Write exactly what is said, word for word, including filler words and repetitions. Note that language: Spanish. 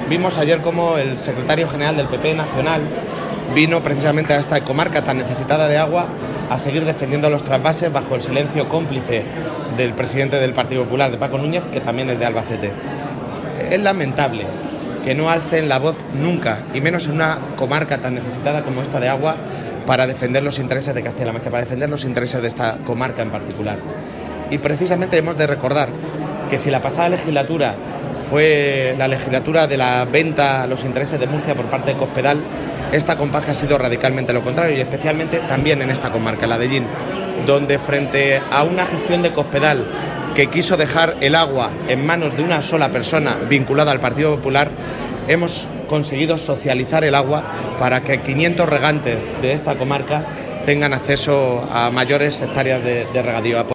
Vimos ayer cómo el secretario general del P P nacional vino precisamente a esta comarca tan necesitada de agua a seguir defendiendo los trasvases bajo el silencio cómplice del presidente del Partido Popular, de Paco Núñez, que también es de Albacete. Es lamentable que no alcen la voz nunca, y menos en una comarca tan necesitada como esta de agua, para defender los intereses de Castilla-La Mancha, para defender los intereses de esta comarca en particular. Y precisamente hemos de recordar que si la pasada legislatura fue la legislatura de la venta a los intereses de Murcia por parte de Cospedal, esta compagina ha sido radicalmente lo contrario, y especialmente también en esta comarca, la de Llín, donde frente a una gestión de Cospedal que quiso dejar el agua en manos de una sola persona vinculada al Partido Popular, hemos conseguido socializar el agua para que quinientos regantes de esta comarca tengan acceso a mayores hectáreas de, de regadío.